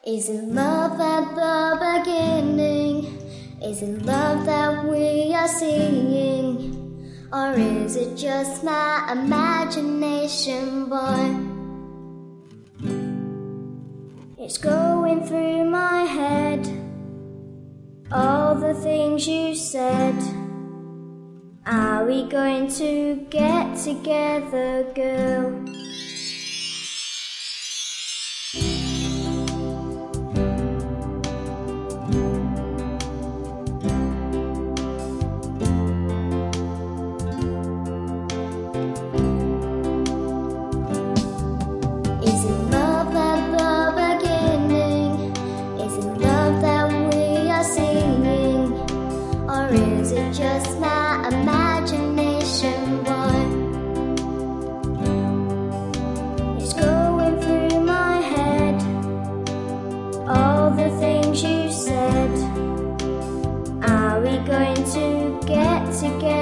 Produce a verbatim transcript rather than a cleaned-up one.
Is it love at the beginning? Is it love that we are seeing? Or is it just my imagination, boy? It's going through my head, all the things you said. Are we going to get together, girl? Is it love at the beginning? Is it love that we are seeing? Or is it just my imagination, boy? It's going through my head, all the things you said. Are we going to get together?